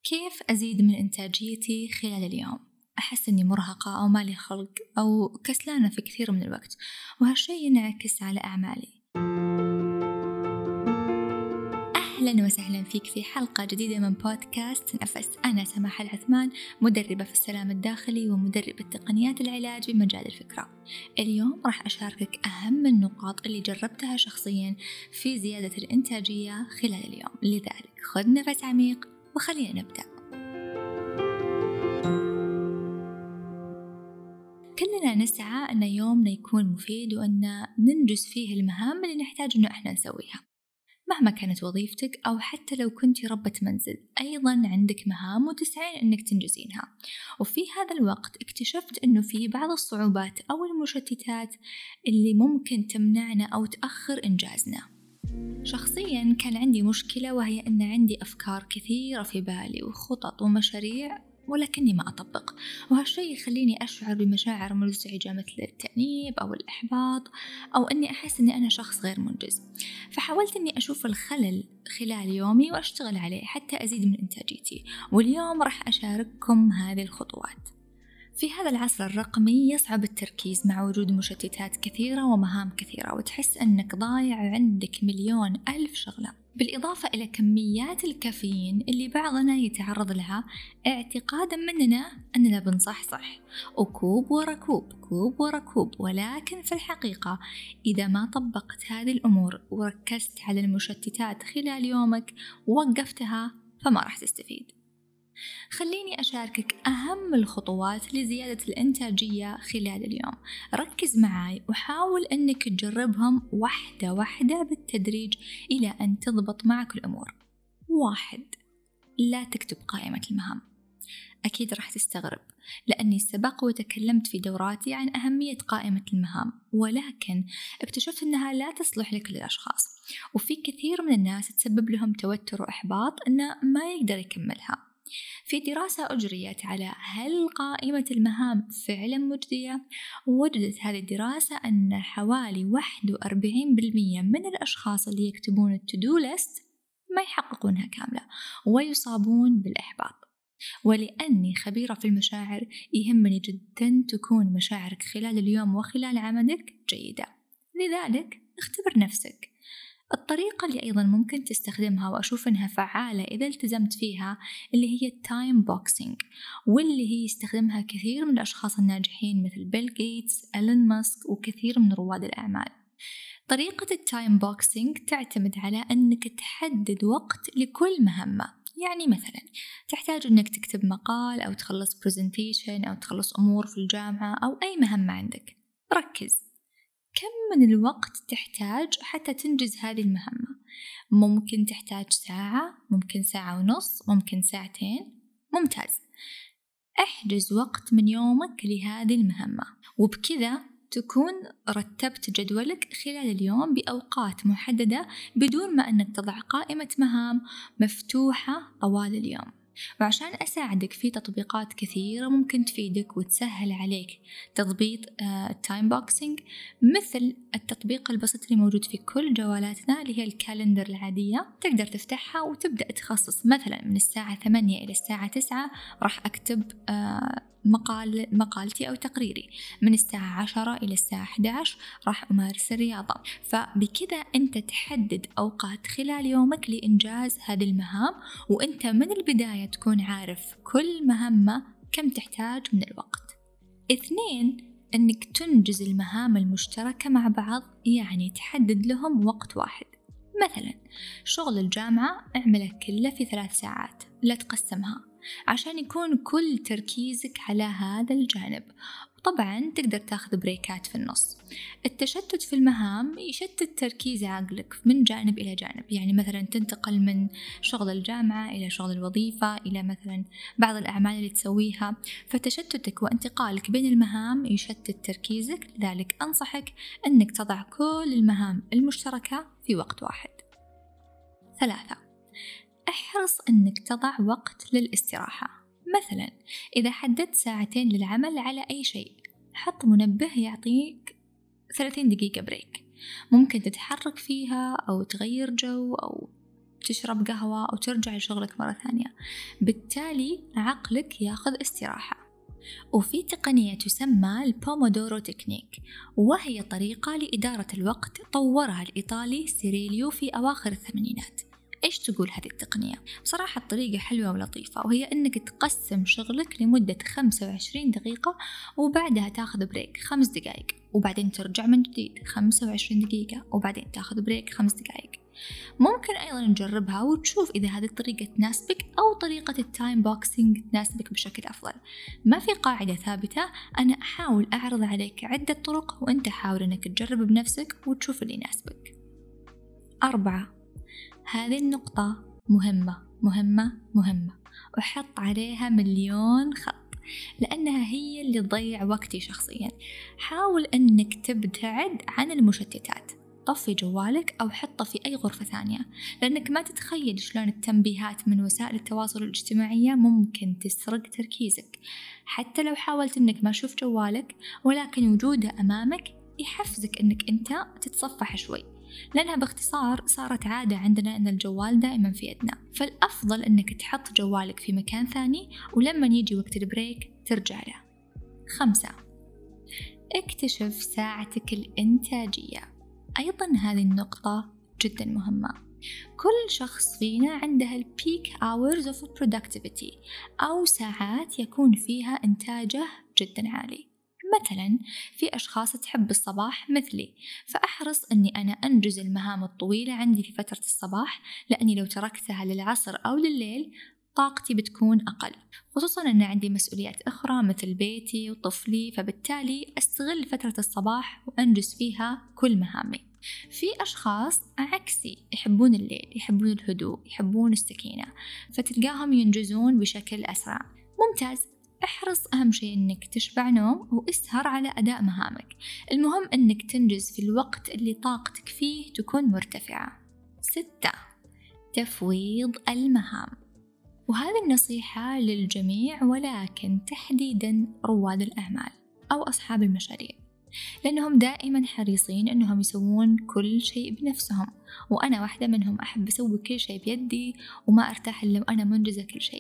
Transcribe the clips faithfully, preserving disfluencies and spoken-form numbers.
كيف أزيد من إنتاجيتي خلال اليوم؟ أحس إني مرهقة أو مالي خلق أو كسلانة في كثير من الوقت، وهالشي ينعكس على أعمالي. أهلا وسهلا فيك في حلقة جديدة من بودكاست نفس. أنا سماح العثمان، مدربة في السلام الداخلي ومدربة تقنيات العلاج بمجال الفكرة. اليوم راح أشاركك أهم النقاط اللي جربتها شخصيا في زيادة الإنتاجية خلال اليوم. لذلك خذ نفس عميق وخلينا نبدأ. كلنا نسعى أن يومنا يكون مفيد وأن ننجز فيه المهام اللي نحتاج أنه إحنا نسويها، مهما كانت وظيفتك أو حتى لو كنت ربة منزل أيضا عندك مهام وتسعين أنك تنجزينها. وفي هذا الوقت اكتشفت أنه في بعض الصعوبات أو المشتتات اللي ممكن تمنعنا أو تأخر إنجازنا. شخصيا كان عندي مشكلة، وهي أن عندي أفكار كثيرة في بالي وخطط ومشاريع ولكني ما أطبق، وهالشي يخليني أشعر بمشاعر مزعجة مثل التأنيب أو الإحباط أو أني أحس أني أنا شخص غير منجز. فحاولت أني أشوف الخلل خلال يومي وأشتغل عليه حتى أزيد من إنتاجيتي، واليوم راح أشارككم هذه الخطوات. في هذا العصر الرقمي يصعب التركيز مع وجود مشتتات كثيرة ومهام كثيرة، وتحس أنك ضايع عندك مليون ألف شغلة، بالإضافة إلى كميات الكافيين اللي بعضنا يتعرض لها اعتقادا مننا أننا بنصحصح، وكوب ورا كوب كوب ورا كوب. ولكن في الحقيقة إذا ما طبقت هذه الأمور وركزت على المشتتات خلال يومك ووقفتها فما راح تستفيد. خليني أشاركك أهم الخطوات لزيادة الإنتاجية خلال اليوم. ركز معاي وحاول أنك تجربهم واحدة واحدة بالتدريج إلى أن تضبط معك الأمور. واحد، لا تكتب قائمة المهام. أكيد راح تستغرب لأني سبق وتكلمت في دوراتي عن أهمية قائمة المهام، ولكن اكتشفت أنها لا تصلح لكل الأشخاص، وفي كثير من الناس تسبب لهم توتر وإحباط أنه ما يقدر يكملها. في دراسة أجريت على هل قائمة المهام فعلا مجدية، وجدت هذه الدراسة أن حوالي واحد وأربعين بالمئة من الأشخاص اللي يكتبون التودو ليست ما يحققونها كاملة ويصابون بالإحباط. ولأني خبيرة في المشاعر يهمني جدا تكون مشاعرك خلال اليوم وخلال عملك جيدة، لذلك اختبر نفسك. الطريقة اللي أيضا ممكن تستخدمها وأشوف أنها فعالة إذا التزمت فيها اللي هي التايم بوكسينج، واللي هي يستخدمها كثير من الأشخاص الناجحين مثل بيل غيتس، إيلون ماسك وكثير من رواد الأعمال. طريقة التايم بوكسينج تعتمد على أنك تحدد وقت لكل مهمة. يعني مثلا تحتاج أنك تكتب مقال أو تخلص برزنتيشن أو تخلص أمور في الجامعة أو أي مهمة عندك. ركز كم من الوقت تحتاج حتى تنجز هذه المهمة. ممكن تحتاج ساعة، ممكن ساعة ونص، ممكن ساعتين. ممتاز، احجز وقت من يومك لهذه المهمة، وبكذا تكون رتبت جدولك خلال اليوم بأوقات محددة بدون ما أنك تضع قائمة مهام مفتوحة طوال اليوم. وعشان أساعدك في تطبيقات كثيرة ممكن تفيدك وتسهل عليك تضبيط التايم بوكسينج، مثل التطبيق البسيط اللي موجود في كل جوالاتنا اللي هي الكالندر العادية. تقدر تفتحها وتبدأ تخصص مثلا من الساعة ثمانية إلى الساعة تسعة راح أكتب مقال مقالتي أو تقريري، من الساعة عشرة إلى الساعة أحد عشر راح أمارس الرياضة. فبكذا أنت تحدد أوقات خلال يومك لإنجاز هذه المهام، وأنت من البداية تكون عارف كل مهمة كم تحتاج من الوقت. اثنين، أنك تنجز المهام المشتركة مع بعض، يعني تحدد لهم وقت واحد. مثلا شغل الجامعة اعمله كله في ثلاث ساعات، لا تقسمها عشان يكون كل تركيزك على هذا الجانب. طبعا تقدر تاخذ بريكات في النص. التشتت في المهام يشتت تركيز عقلك من جانب إلى جانب، يعني مثلا تنتقل من شغل الجامعة إلى شغل الوظيفة إلى مثلا بعض الأعمال اللي تسويها، فتشتتك وانتقالك بين المهام يشتت تركيزك. لذلك أنصحك أنك تضع كل المهام المشتركة في وقت واحد. ثلاثة، احرص أنك تضع وقت للاستراحة. مثلا إذا حددت ساعتين للعمل على أي شيء، حط منبه يعطيك ثلاثين دقيقة بريك. ممكن تتحرك فيها أو تغير جو أو تشرب قهوة وترجع لشغلك مرة ثانية، بالتالي عقلك ياخذ استراحة. وفي تقنية تسمى البومودورو تكنيك، وهي طريقة لإدارة الوقت طورها الإيطالي سيريليو في أواخر الثمانينات. إيش تقول هذه التقنية؟ بصراحة الطريقة حلوة ولطيفة، وهي أنك تقسم شغلك لمدة خمسة وعشرين دقيقة وبعدها تاخذ بريك خمس دقائق، وبعدين ترجع من جديد خمسة وعشرين دقيقة وبعدين تاخذ بريك خمس دقائق. ممكن أيضا نجربها وتشوف إذا هذه الطريقة تناسبك أو طريقة التايم بوكسينج تناسبك بشكل أفضل. ما في قاعدة ثابتة، أنا أحاول أعرض عليك عدة طرق وأنت حاول أنك تجرب بنفسك وتشوف اللي يناسبك. أربعة، هذه النقطة مهمة مهمة مهمة وحط عليها مليون خط، لأنها هي اللي تضيع وقتي شخصيا. حاول أنك تبتعد عن المشتتات، طفي جوالك أو حطه في أي غرفة ثانية، لأنك ما تتخيل شلون التنبيهات من وسائل التواصل الاجتماعية ممكن تسرق تركيزك. حتى لو حاولت أنك ما تشوف جوالك، ولكن وجوده أمامك يحفزك أنك أنت تتصفح شوي، لأنها باختصار صارت عادة عندنا أن الجوال دائما في يدنا. فالأفضل أنك تحط جوالك في مكان ثاني، ولما يجي وقت البريك ترجع له. خمسة، اكتشف ساعتك الإنتاجية. أيضا هذه النقطة جدا مهمة. كل شخص فينا عنده البيك hours of productivity، أو ساعات يكون فيها إنتاجه جدا عالي. مثلا في أشخاص تحب الصباح مثلي، فأحرص أني أنا أنجز المهام الطويلة عندي في فترة الصباح، لأني لو تركتها للعصر أو لليل طاقتي بتكون أقل، خصوصا أن عندي مسؤوليات أخرى مثل بيتي وطفلي، فبالتالي أستغل فترة الصباح وأنجز فيها كل مهامي. في أشخاص عكسي يحبون الليل، يحبون الهدوء، يحبون السكينة، فتلقاهم ينجزون بشكل أسرع. ممتاز، احرص أهم شيء أنك تشبع نوم واسهر على أداء مهامك. المهم أنك تنجز في الوقت اللي طاقتك فيه تكون مرتفعة. ستة، تفويض المهام. وهذه النصيحة للجميع، ولكن تحديدا رواد الأعمال أو أصحاب المشاريع، لأنهم دائما حريصين أنهم يسوون كل شيء بنفسهم، وأنا واحدة منهم، أحب أسوي كل شيء بيدي وما أرتاح إلا وأنا منجزة كل شيء.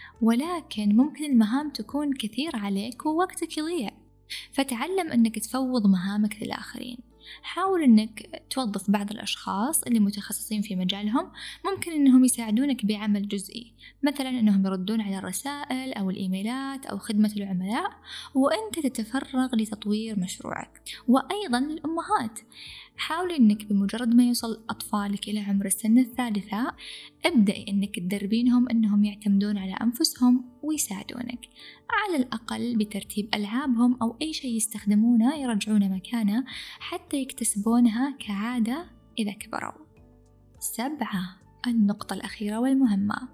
ولكن ممكن المهام تكون كثير عليك ووقتك يضيع، فتعلم أنك تفوض مهامك للآخرين. حاول أنك توظف بعض الأشخاص اللي متخصصين في مجالهم، ممكن أنهم يساعدونك بعمل جزئي، مثلا أنهم يردون على الرسائل أو الإيميلات أو خدمة العملاء، وأنت تتفرغ لتطوير مشروعك. وأيضا للأمهات، حاول أنك بمجرد ما يوصل أطفالك إلى عمر السنة الثالثة ابدأي أنك تدربينهم أنهم يعتمدون على أنفسهم ويساعدونك، على الأقل بترتيب ألعابهم أو أي شيء يستخدمونه يرجعونه مكانه حتى يكتسبونها كعادة إذا كبروا. سبعة، النقطة الأخيرة والمهمة.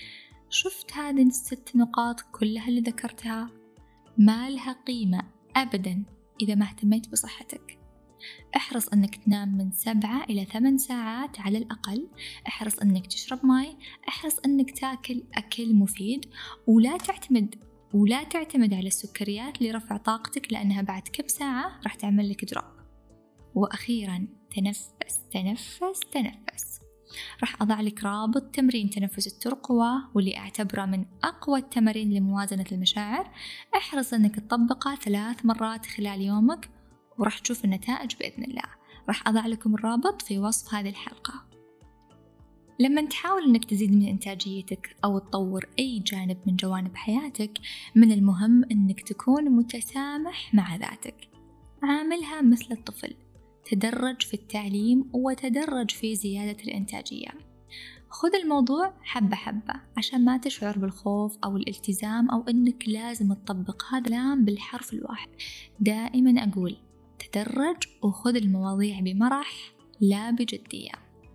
شفت هذه الست نقاط كلها اللي ذكرتها؟ ما لها قيمة أبدا إذا ما اهتميت بصحتك. احرص أنك تنام من سبعة إلى ثمان ساعات على الأقل، احرص أنك تشرب ماء، احرص أنك تاكل أكل مفيد، ولا تعتمد ولا تعتمد على السكريات لرفع طاقتك، لأنها بعد كم ساعة راح تعمل لك دروب. وأخيرا تنفس تنفس تنفس. راح أضع لك رابط تمرين تنفس الترقوة، واللي أعتبره من أقوى التمارين لموازنة المشاعر. احرص أنك تطبقه ثلاث مرات خلال يومك وراح تشوف النتائج بإذن الله. راح أضع لكم الرابط في وصف هذه الحلقة. لما تحاول أنك تزيد من إنتاجيتك أو تطور أي جانب من جوانب حياتك، من المهم أنك تكون متسامح مع ذاتك. عاملها مثل الطفل، تدرج في التعليم وتدرج في زيادة الإنتاجية. خذ الموضوع حبة حبة عشان ما تشعر بالخوف أو الالتزام أو أنك لازم تطبق هذا الكلام بالحرف الواحد. دائما أقول تدرج وخذ المواضيع بمرح لا بجدية.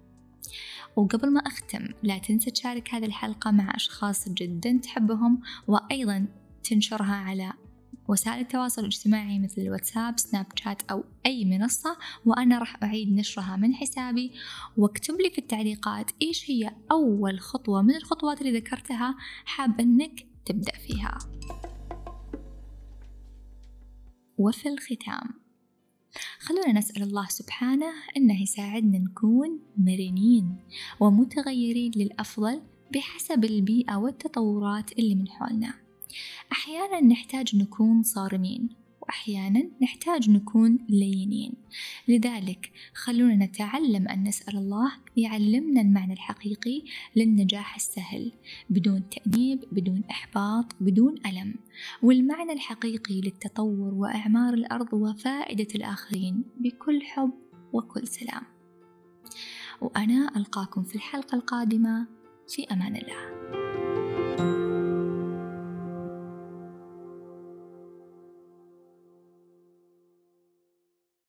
وقبل ما أختم، لا تنسى تشارك هذه الحلقة مع أشخاص جدا تحبهم، وأيضا تنشرها على وسائل التواصل الاجتماعي مثل الواتساب، سناب شات أو أي منصة، وأنا راح أعيد نشرها من حسابي. واكتب لي في التعليقات إيش هي أول خطوة من الخطوات اللي ذكرتها حاب أنك تبدأ فيها. وفي الختام خلونا نسأل الله سبحانه أنه يساعدنا نكون مرنين ومتغيرين للأفضل بحسب البيئة والتطورات اللي من حولنا. أحيانا نحتاج نكون صارمين، وأحيانا نحتاج نكون لينين. لذلك خلونا نتعلم أن نسأل الله يعلمنا المعنى الحقيقي للنجاح السهل، بدون تأنيب، بدون إحباط، بدون ألم، والمعنى الحقيقي للتطور وإعمار الأرض وفائدة الآخرين بكل حب وكل سلام. وأنا ألقاكم في الحلقة القادمة، في أمان الله.